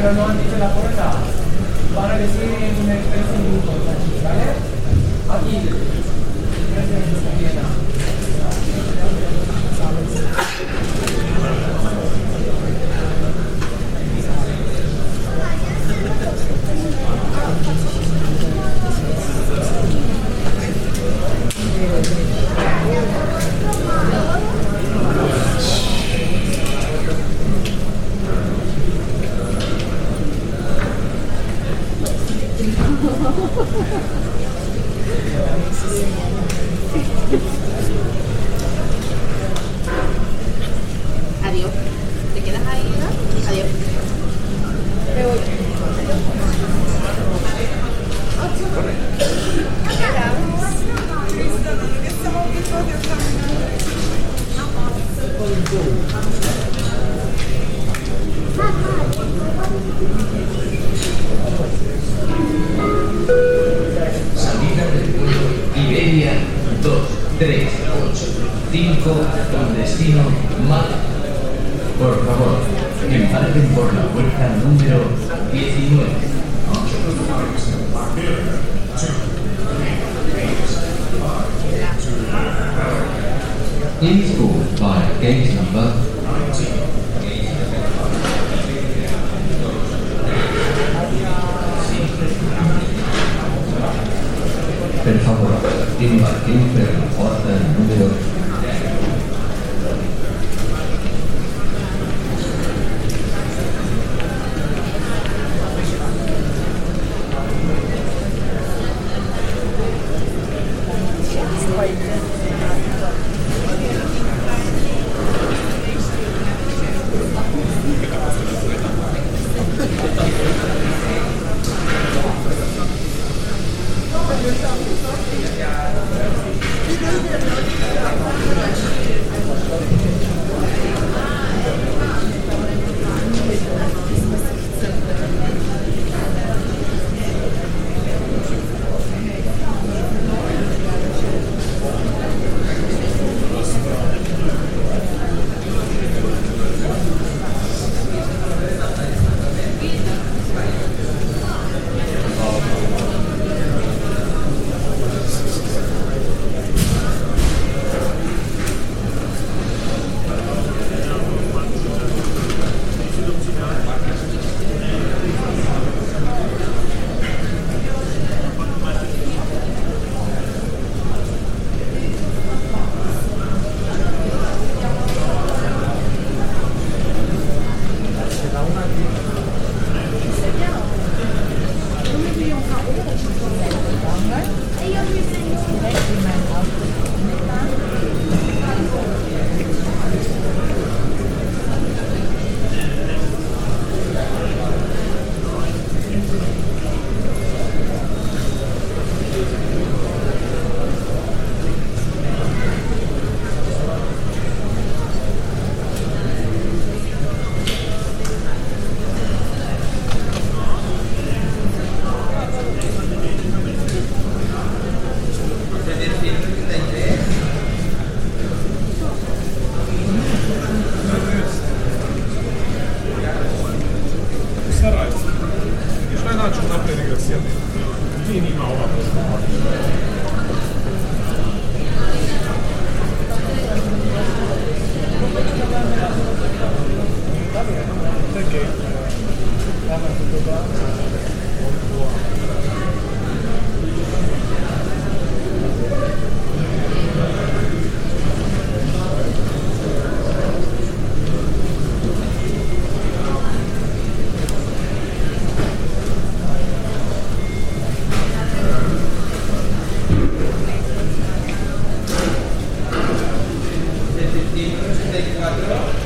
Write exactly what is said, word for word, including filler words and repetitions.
pero no han dicho la puerta. Van a decir en tres minutos, ¿vale? Aquí. tres minutos aquí en la. Adiós. ¿Te quedas ahí, no? Adiós. Me voy. Salida del vuelo Iberia dos tres ocho cinco con destino Málaga. Por favor, embarquen por la puerta número diecinueve. Please board by gate number per favore, imbarquem per la porta número setecientos setenta y cuatro